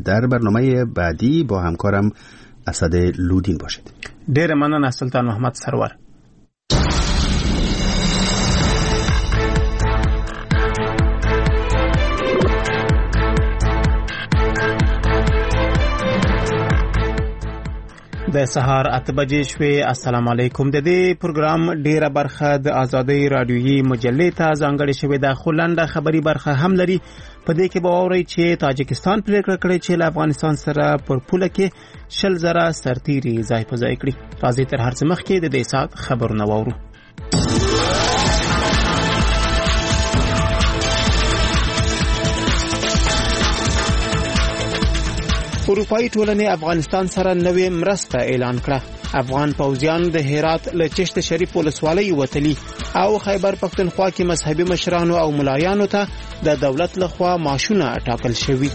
در برنامه بعدی با همکارم اسد لودین باشید. ډېر مننه سلطان محمد سرور. د سهار 8 بجې شوې. السلام علیکم. د دې پروګرام ډیره برخه د آزادۍ رادیویي مجلې ته ځانګړې شوې ده، خو لنډه خبري برخه هم لري. په دې کې به واورئ چې تاجکستان پریکړه کړې چې له افغانستان سره پر پوله کې 20,000 سرتیري ځای په ځای کړي. راځئ تر هر څه مخکې د دې ساعت خبرونه واورو. اروپایي ټولنې افغانستان سره نوې مرسته اعلان کړه. افغان پوځیان د هرات له چشت شریف ولسوالۍ وتلي او خیبر پختونخوا کې مذهبي مشرانو او ملایانو ته د دولت لخوا معاشونه ټاکل شوي.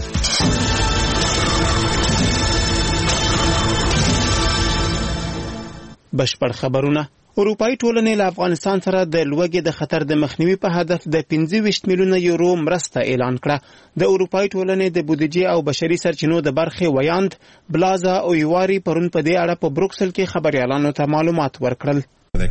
بشپړ خبرونه. اروپایي ټولنې له افغانستان سره د لوږې د خطر د مخنیوي په هدف د 25 میلیونه یورو مرسته اعلان کړه. د اروپایي ټولنې د بودیجې او بشري سرچینو د برخې ویاند بلازا اویواری پرون په دې اړه په بروکسل کې خبريالانو ته معلومات ورکړل.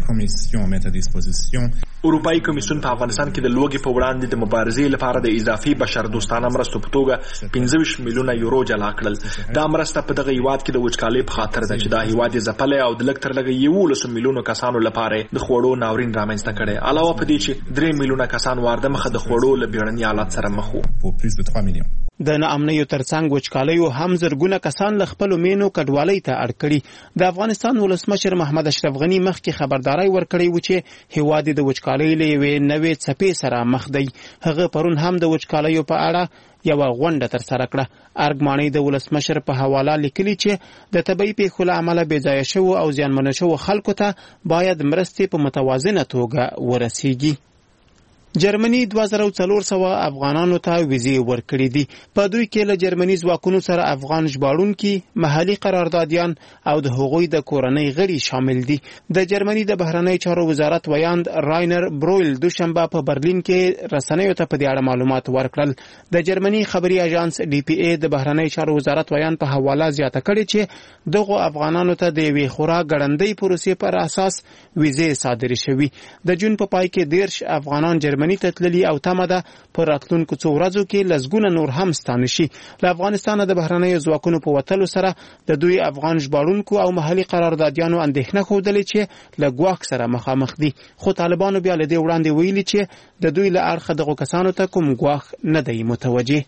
اروپایي کمیسیون په افغانستان کې د لوږې په وړاندې د مبارزې لپاره د اضافي بشردوستانه مرستو په توګه 25 میلیونه یورو جلا کړل. دا مرسته په دغه هیواد کې د وچکالۍ په خاطر ده چې دا هیواد یې ځپلی او د لږ تر لږه 11 میلیونو کسانو لپاره د خوړو ناورین رامنځته کړی. علاوه په دې چې 3 میلیونه کسان وارده مخه د خوړو له بیړني حالت سره مخ وو. د ناامنیو ترڅنګ وچکالیو هم زرګونه کسان له خپلو مینو کډوالۍ ته اړ کړي. د افغانستان ولسمشر محمد اشرف غنی مخکې خبرداري ورکړې و چې هیواد د وچکالۍ له یوې نوې څپې سره مخ دی. هغه پرون هم د وچکالیو په اړه یو غونډه تر سره کړه. ارګماني د ولسمشر په حواله لیکلي چې د طبيعي پیښو له امله بې ځایه شوو او زیانمن شوو خلکو ته باید مرستې په متوازنه توګه ورسیږي. جرمني 2400 افغانانو ته ویزې ورکړې دي. په دوی کې له جرمني ځواکونو سره افغان ژباړونکي، محلي قراردادیان او د هغوی د کورنۍ غړي شامل دي. د جرمني د بهرنی چارو وزارت ویاند راینر برویل دوشنبه په برلین کې رسنیو ته په دې اړه معلومات ورکړل. د جرمني خبري اژانس ډي پی ای د بهرنی چارو وزارت ویاند په حواله زیاته کړې چې دغه افغانانو ته د وی خورا ګړندۍ پروسې پر اساس ویزې صادرې شوې. د جون په پای کې 10 افغانان جرمني ته تللي او تمه ده پر راتلونکو څو ورځو کې لسګونه نور هم ستانه شي. له افغانستانه د بهرنیو ځواکونو په وتلو سره د دوی افغان ژباړونکو او محلي قراردادیانو اندېښنه ښودلې چې له ګواښ سره مخامخ دي، خو طالبانو بیا له دې وړاندې ویلي چې د دوی له اړخه دغو کسانو ته کوم ګواښ نه دی متوجه.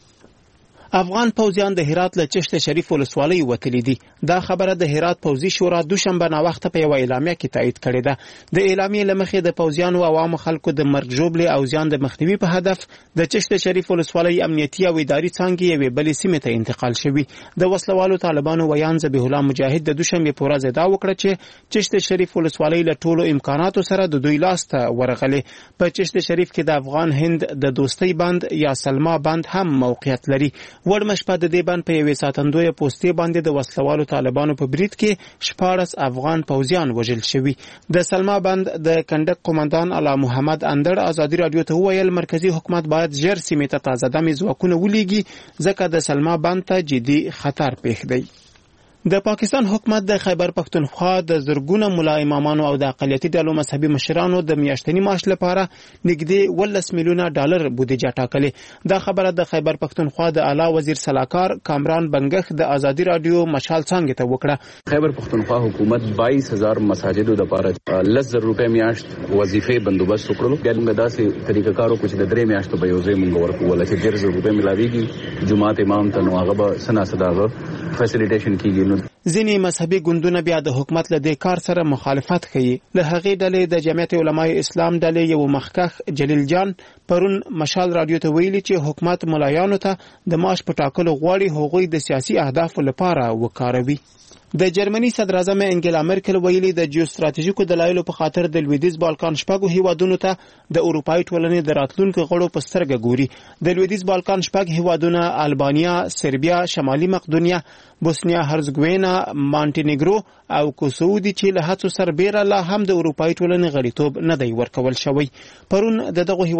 افغان پوځیان د هرات له چشت شریف ولسوالۍ وتلي دي. دا خبره د هرات پوځي شورا دوشنبه ناوخته په یو اعلامیه کې تایید کړې ده. د اعلامیې له مخې د پوځیانو او عوامو خلکو د مرګ ژوبلې او زیان د مخنیوي په هدف د چشت شریف ولسوالۍ امنیتي او اداري څانګې یوې بلې سیمې ته انتقال شوي. د وسلوالو طالبانو ویان ذبیح الله مجاهد د دوشنبه په ورځ دا وکړه چې چشت شریف ولسوالۍ له ټولو امکاناتو سره د دوی لاس ته ورغلې. په چشت شریف کې د افغان هند د دوستۍ بند یا سلما بند هم موقعیت لري. وړمه شپه د دې بند په یوې ساتندویه پوستې باندې د وسلوالو طالبانو په برید کې 14 افغان پوځیان وژل شوي. د سلما بند د کنډک قومندان اعلی محمد اندړ ازادي رادیو ته وویل مرکزی حکومت باید ژر سیمې ته تازه دمې ځواکونه ولېږي ځکه د سلما بند ته جدي خطر پیښ دی. د پاکستان حکومت د خیبر پختونخوا د زرګونه ملا امامانو او د اقلیتي ډلو مذهبي مشرانو د میاشتني معاش لپاره نږدې 10 میلیونه ډالر بودیجه ټاکلې. دا خبره د خیبر پختونخوا د اعلی وزیر سلاکار کامران بنګخ د ازادي رادیو مشال څنګه ته وکړه. خیبر پختونخوا حکومت 22000 مساجدو لپاره 10,000 روپے میاشت وظیفه بندوبست وکړو. دغه داسې طریقه کارو کوم چې د 3 میاشتو به یوځای مونږ ورکول چې 10,000 روپے ملاويږي جمعه امام ته نو هغه به سنا صداغه فیسیلیټیشن کیږي. ځینې مذهبي ګوندونه بیا د حکومت له دې کار سره مخالفت کوي. له هغې ډلې د جمعیت علماء اسلام ډلې یو مخکښ جلیل جان پرون مشال رادیو ته ویلي چې حکومت ملایانو ته د معاش په ټاکلو غواړي هغوی د سیاسي اهدافو لپاره وکاروي. د جرمني صدر اعظم انګلا مرکل ویلي د جیوستراتیژیکو دلایلو په خاطر د لویدیځ بالکان شپږو هیوادونو ته د اروپایي ټولنې د راتلونکو غړو په سترګه ګوري. د لویدیځ بالکان شپږ هیوادونه البانیا، سربیا، شمالي مقدونیا، بوسنیا هرزګوینا، مانټینیګرو او کوسوو دي چې له هڅو سربېره لا هم د اروپایي ټولنې غړیتوب نه دی ورکول شوی. پرون د دغه هیوادونو له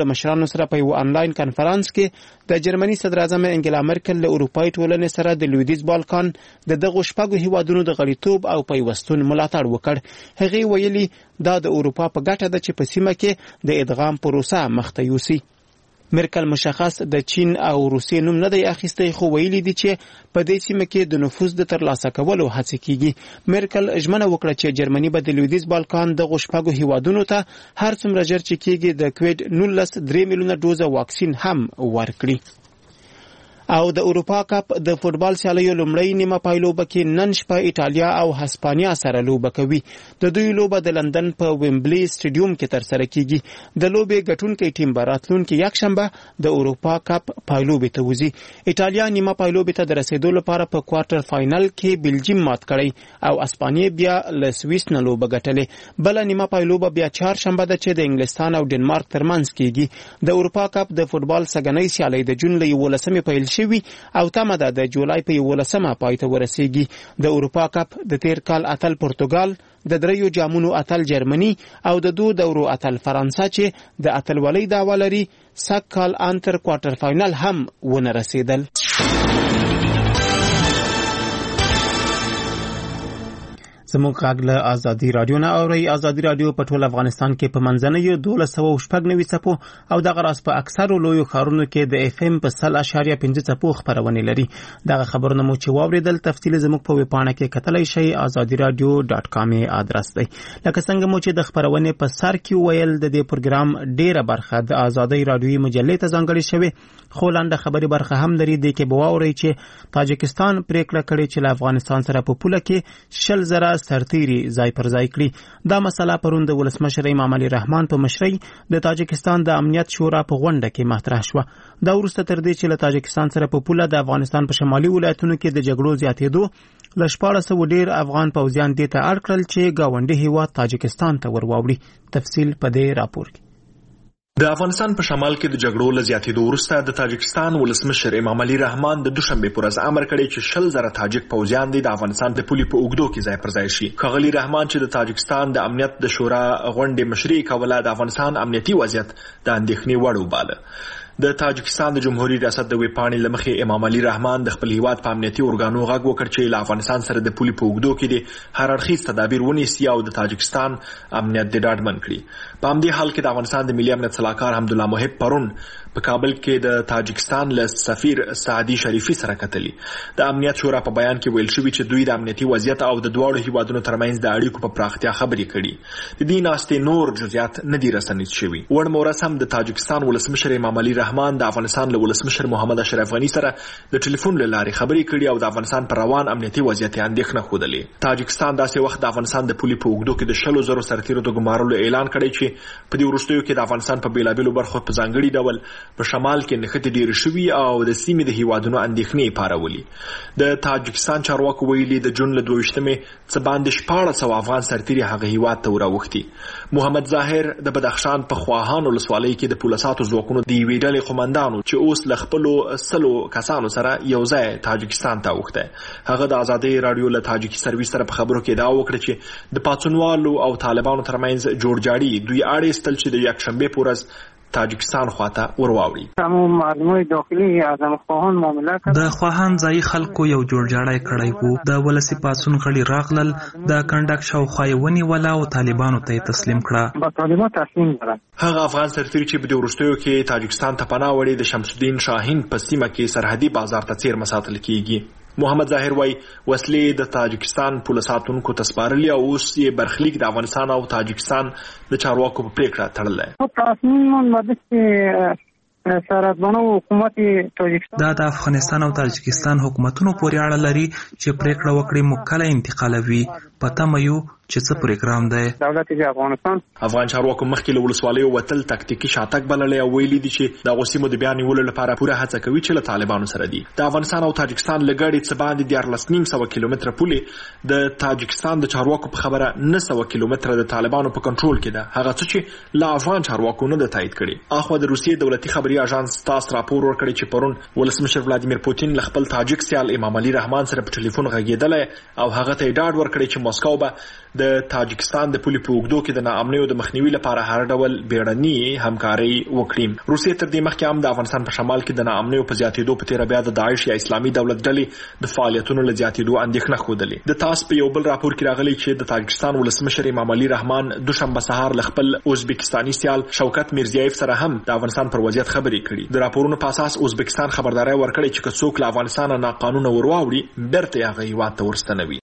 د مشرانو سره په یو انلاین کانفرنس کې د جرمني صدر اعظم انګلا مرکل له اروپایي ټولنې سره د لویدیځ بالکان د دغه شپږو هیوادونو د غړیتوب او پیوستون ملاتړ وکړ. هغه ویلي دا د اروپا په ګټه ده چې په سیمه کې د ادغام پروسه مخته یوسي. مرکل مشخص د چین او روسیې نوم نه دی اخیستی، خو ویلي دي چې په دې سیمه کې د نفوذ د ترلاسه کولو هڅه کیږي. مرکل ژمنه وکړه چې جرمني به د لویدیځ بالکان د شپږو هیوادونو ته هر څومره ژر چې کیږي د کووډ 19 3 میلیونه ډوزه واکسین هم ورکړي. او د اروپا کپ د فوتبال سیالیو لومړی نیمه پایلوبه کې نن شپه ایټالیا او هسپانیا سره لوبه کوي. د دوی لوبه د لندن په ویمبلی سټیډیوم کې ترسره کیږي. د لوبې ګټونکي ټیم به راتلونکي یکشنبه د اروپا کپ پایلوبې ته وځي. ایټالیا نیمه پایلوبې ته د رسیدو لپاره په کوارټر فائنل کې بلجیم مات کړی او اسپانیا بیا له سویس نه لوبه ګټلې. بل نیمه پایلوبه بیا چهارشنبه ده چې د انګلستان او ډنمارک ترمنځ کیږي. د اروپا کپ د فوتبال سګنۍ سیالي د جون له 11مې پیل شوی او تمه ده د جولای په 11مه پای ته ورسیږي. د اروپا کپ د تیر کال اتل پرتګال، د دریو جامونو اتل جرمني او د دو دورو اتل فرانسه چې د اتلولۍ دعوه لري سږ کال انتر کوارټر فائنل هم ونه رسیدل. زموږ غږ له ازادي رادیو نه اوري. ازادي رادیو په ټول افغانستان کې په منځنیو 1290 څپو او دغه راس په اکثرو لویو ښارونو کې د اف ام په 0.5 څپو خبرونه لري. دغه خبرونه مو چې واوریدل تفصیل زموږ په ویبپاڼه کې کتلای شئ. azadiradio.com ادرس دی. لکه څنګه مو چې د خبرونه په سر کې ویل د دې پروګرام ډیره برخه د ازادي رادیوي مجلې ته ځانګړې شوی، خو لاندې خبري برخه هم لري د کې بواوري چې تاجکستان پریکړه کړې چې له افغانستان سره په پوله کې 10,000 سرتیري ځای پر ځای کړي. دا مسله پرون د ولسمشر امام علي رحمان په مشرۍ د تاجکستان د امنیت شورا په غونډه کې مطرح شوه. دا وروسته تر دې چې له تاجکستان سره په پوله د افغانستان په شمالي ولایتونو کې د جګړو زیاتېدو له 1400 ډیر افغان پوځیان دې ته اړ کړل چې گاونډي هیواد تاجکستان ته ورواوړي. تفصیل په دې راپور کې. د افغانستان په شمال کې د جګړو له زیاتېدو وروسته د تاجکستان ولسمشر امام علي رحمان د دوشنبه پر ورځ امر کړی چې 10,000 تاجک پوځیان د افغانستان د پولې په اوږدو کې ځای پر ځای شي. ښاغلي رحمان چې د تاجکستان د امنیت د شورا غونډې مشري کوله د افغانستان امنیتي وضعیت د اندېښنې وړ وباله. د تاجکستان د جمهوریت ریاست د ویبپاڼې لمخې امام علي رحمان د خپل هیواد په امنیتي اورګانو غږ وکړ چې له افغانستان سره د پولې په اوږدو کې د هر اړخیز تدابیر ونیسي او د تاجکستان امنیت د ډاډمن کړي. په همدې حال کې د افغانستان د ملي امنیت صلاحکار حمدالله محب پرون په کابل کې د تاجکستان له سفیر سعدي شریفي سره کتلی. د امنیت شورا په بیان کې ویل شوی چې دوی د امنیتي وضعیت او د دواړو هیوادونو ترمنځ د اړیکو په پراختیا خبرې کړي. د دې ناستې نور جزئیات نه دي رسنیز شوي. وړ مورس هم د تاجکستان ولسمشر امام علي رحمان د افغانستان له ولسمشر محمد اشرف غني سره د ټلیفون له لارې خبرې کړي او د افغانستان پر روان امنیتي وضعیت اندېښنه ښودلې. تاجکستان داسې وخت د افغانستان د پولې په اوږدو کې د 10,000 سرتیرو د ګمارلو اعلان کړی چې په دې وروستیو کې د افغانستان په بیلابیلو برخو په ځانګړي ډول په شمال کې نښتې ډېرې شوي او د سیمې د هیوادونو اندېښنې پارولي. د تاجکستان چارواکو ویلي د جون له 22مې څه باندې 1400 افغان سرتیري هغه هیواد ته وراوښتي. محمد ظاهر د بدخشان په خواهان ولسوالۍ کې د پولساتو ځواکونو د یوې ډلې قومندانو چې اوس له خپلو 100 کسانو سره یو ځای تاجکستان ته اوښتی. هغه د ازادۍ رادیو له تاجکي سرویس سره په خبرو کې ادعا وکړه چې د پاڅونوالو او طالبانو ترمنځ جوړجاړي دوی اړ ایستل چې د یکشنبه په ورځ تاجکستان خواته ورواوړي. د خواهان ځای خلکو یو جوړجاړی کړی وو. د ولسی پاڅون غړي راغلل، د کنډک شاوخوا یې ونیوله او طالبانو ته یې تسلیم کړه. هغه افغان سرتیري چې په دې وروستیو کې تاجکستان ته پناه وړي د شمس الدین شاهین په سیمه کې سرحدي بازار ته څیرمه ساتل کیږي. محمد ظاهر وای وسلې د تاجکستان پولیساتونکو ته سپارلې او اوس یې برخلیک د افغانستان او تاجکستان د چارواکو په پریکړه تړلی. دا د افغانستان او تاجکستان حکومتونو پورې اړه لري چې پریکړه وکړي موږ کله انتقالوي. پته مې یو چې څه پروګرام دی. دولت د افغان چارواکو مخکې له ولسوالیو وتل تکتیکي شاتګ بللی او ویلي دي چې د غوسیمو د بیان نیولو لپاره پوره هڅه کوي چې له طالبانو سره دي. د افغانستان او تاجکستان لګړې څه باندې 14,900 کیلومتره پولې د تاجکستان د چارواکو په خبره 900 کیلومتره د طالبانو په کنټرول کې ده. هغه څه چې له افغان چارواکو نه د تایید کړي. اخو د روسیې دولتي خبري اژانس تاس راپور ورکړی چې پرون ولسمشر ولادیمیر پوتین له خپل تاجک سیال امام علي رحمان سره په ټلیفون غږیدلی او هغه ته ډاډ ورکړی چې مسکو به د تاجکستان د پولې په اوږدو کې د ناامنیو د مخنیوي لپاره هر ډول بیړني همکاري وکړي. روسیې تر دې مخکې هم د افغانستان په شمال کې د ناامنیو په زیاتېدو په تیره بیا د داعش یا اسلامي دولت ډلې د فعالیتونو له زیاتېدو اندېښنه ښودلې. د تاس په یو بل راپور کې راغلی چې د تاجکستان ولسمشر امام علي رحمان دوشنبه سهار له خپل ازبکستاني سیال شوکت میرزیایف سره هم د افغانستان پر وضعیت خبرې کړي. د راپورونو په اساس ازبکستان خبرداري ورکړې چې څوک له افغانستان نه قانون ورواوړي بیرته هغه هیواد ته ورستنوي.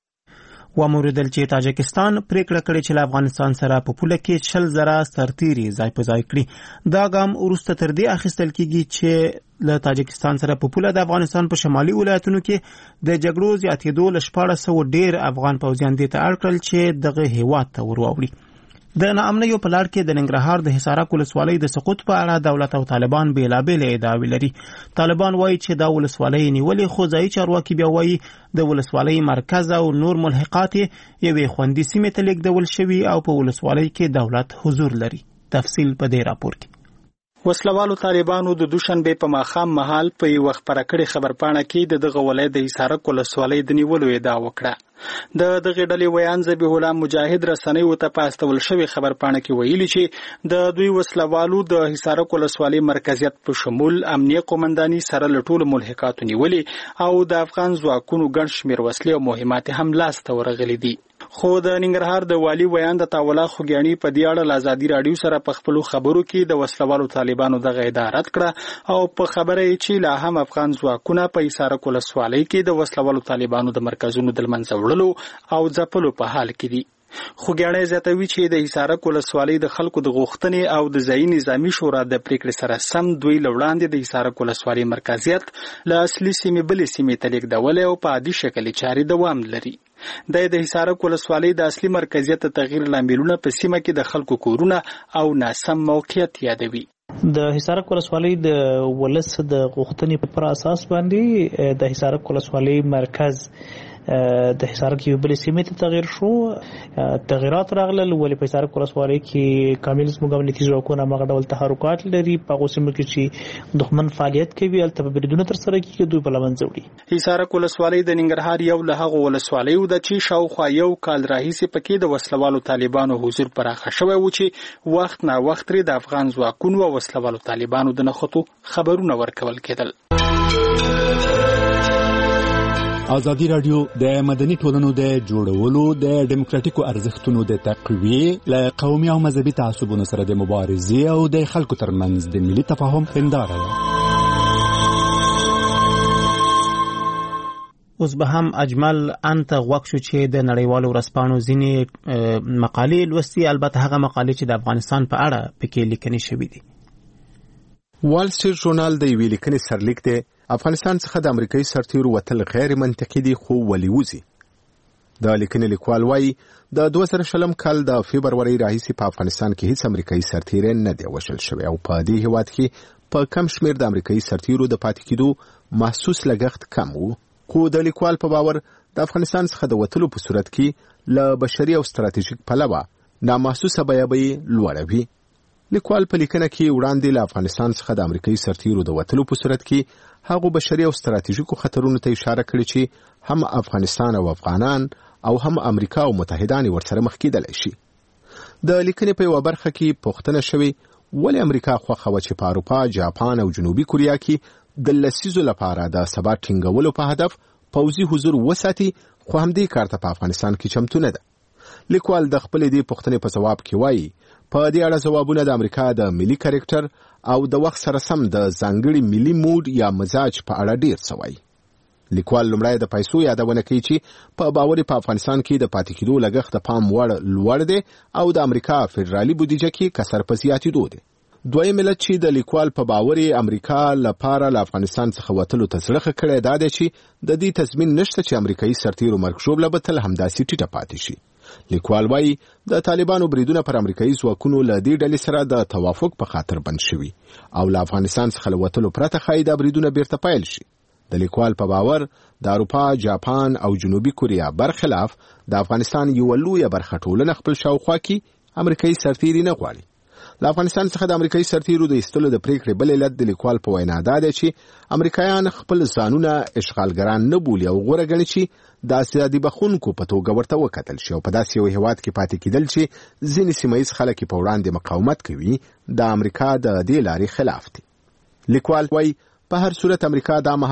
وموردل چې تاجکستان پریکړه کړې چې له افغانستان سره په پوله کې 60,000 سرتیري ځای په ځای کړي. دا ګام وروسته تر دې اخیستل کیږي چې له تاجکستان سره په پوله د افغانستان په شمالي ولایتونو کې د جګړو زیاتېدو له 1400 ډیر افغان پوځیان دې ته اړ کړل چې دغه هیواد ته ورواوړي. د ناامنیو په لړ کې د ننګرهار د حصارک ولسوالۍ د سقوط په اړه دولت او طالبان بیلابېل ادعاوې لري. طالبان وایي چې دا ولسوالۍ نیولې، خو ځایي چارواکي بیا وایي د ولسوالۍ مرکز او نور ملحقات یوې خوندي سیمې ته لیږدول شوي او په ولسوالۍ کې دولت حضور لري. تفصیل په دې راپور کې. وسلوالو طالبانو د دوشنبه په ماښام مهال په یو وخت پرکړې خبرپاڼه کې دغه ولایت د حصارک ولسوالۍ د نیولو ادعا وکړه. د دغه ډلې ویان ذبیح الله مجاهد رسنیو ته په استول شوی خبرپاڼه کې ویلي چې د دوی وسلوالو د حصارک ولسوالۍ مرکزیت په شمول امنیه قومنداني سره له ټولو ملحقاتو نیولې او د افغان ځواکونو ګڼ شمېر وسلې او مهمات هم لاسته ورغلي دي. خو د ننګرهار د والي ویان د تاولا خوګیانی په دې اړه آزادي رادیو سره په خپل خبرو کې د وسلوالو طالبانو دغه ادعا رد کړه او په خبره یې چې لا هم افغان ځواکونه په حصارک ولسوالۍ کې د وسلوالو طالبانو د مرکزونو د منځه وړلو او ځپلو په حال کې دي. خوګیانی زیاتوي چې د حصارک ولسوالۍ د خلکو د غوښتنې او د ځایي نظامی شورا د پریکړې سره سم دوی لوړاندې د حصارک ولسوالۍ مرکزیت له اصلي سیمې بلې سیمې ته لیږدول او په عادي شکل چارې دوام لري. د حصارک ولسوالۍ د اصلي مرکزیت تغییر لاملونه په سیمه کې د خلکو کورونه او ناسم موقعیت یادوي. د حصارک ولسوالۍ د ولس د غوښتنې پر اساس باندې د حصارک ولسوالۍ مرکز د حصارک یو بل سیمې ته تغییر شو. تغیرات راغلل ولې په حصارک ولسوالۍ کې کامل زموږ امنیتي ځواکونه مغه ډول تحرکات لري په هغه سیمو کې چې دښمن فعالیت کوي البته په بریدونو تر سره کیږي دوی په لمن ځوړي. حصارک ولسوالۍ د ننګرهار یو له هغه ولسوالیو د چې شاوخوا یو کال راهیسې پکې د وسلوالو طالبانو حضور پراخه شوی و چې وخت نه وخت لري د افغان ځواکونو او وسلوالو طالبانو د نخښتو خبرونه ورکول کېدل. ازادي رادیو د مدني ټولنو د جوړولو د ډیموکراتیکو ارزښتونو د تقویې له قومي او مذهبي تعصبونو سره د مبارزې او د خلکو ترمنځ د ملي تفاهم هنداره ده. اوس به هم اجمل انت غوښ شو چې د نړیوالو ورځپاڼو ځینې مقالې لوستي، البته هغه مقالې چې د افغانستان په اړه پکې لیکنې شوې دي. وال سټریټ ژورنال د یوې لیکنې سرلیک دی افغانستان څخه د امریکایي سرتیرو وتل غیر منطقي دي خو ولې وځي. د لیکنې لیکوال وایي د 2020 کال د فبرورۍ راهیسې په افغانستان کې هیڅ امریکایي سرتیر نه دی وژل شوی او په دې هیواد کې په کم شمیر د امریکایي سرتیرو د پاتې کېدو محسوس لګښت کم وو. خو د لیکوال په باور د افغانستان څخه د وتلو په صورت کې له بشري او ستراتیژیک پلوه نامحسوسه بیه به لوړه وي. لیکوال په لیکنه کې وړاندې له افغانستان څخه د امریکایي سرتیرو د وتلو په صورت کې هغه بشري او ستراتیژیکو خطرونو ته اشاره کړې چې هم افغانستان او افغانان او هم امریکا او متحدان ورسره مخ کېدلی شي. د لیکنې په یوه برخه کې پوښتنه شوې ولې امریکا خوښه وه چې په اروپا، جاپان او جنوبي کوریا کې د لسیزو لپاره د ثبات ټینګولو په هدف پوځي حضور وساتي خو همدې کار ته په افغانستان کې چمتو نه ده. لیکوال د خپلې دې پوښتنې په ځواب کې وایي په دې اړه ځوابونه د امریکا د ملي کرکټر او د وخت سره سم د ځانګړي ملي موډ یا مزاج په اړه ډیر څه وایي. لیکوال لومړی د پیسو یادونه کوي چې په باور په افغانستان کې د پاتې کېدو لګښت د پام وړ لوړ دی او د امریکا فدرالي بودیجه کې کسر په زیاتېدو دی. دویم علت چې د لیکوال په باور امریکا لپاره له افغانستان څخه وتلو ته زړه کړی دا دی چې د دې تضمین نشته چې امریکایي سرتیرو مرګ ژوبله به تل همداسې ټیټه پاتې شي. لیکوال وایي د طالبانو بریدونه پر امریکایي ځواکونو له دې ډلې سره د توافق په خاطر بند شوي او له افغانستان څخه له وتلو پرته ښایي دا بریدونه بیرته پیل شي. د لیکوال په باور د اروپا، جاپان او جنوبي کوریا برخلاف د افغانستان یو لویه برخه ټولنه خپل شاوخوا کې امریکایي سرتیري نه غواړي. له افغانستان څخه د امریکایي سرتیرو د ایستلو د پریکړې بل علت د لیکوال په وینا دا دی چې امریکایان خپل ځانونه اشغالګران نه بولي او غوره ګڼي چې د ازادي بخښونکو په توګه ورته وکتل شي او په داسې یو هیواد کې پاتې کېدل چې ځینې سیمه ییز خلک په وړاندې مقاومت کوي د امریکا د دې لارې خلاف دي. لیکوال وایي په هر صورت امریکا دا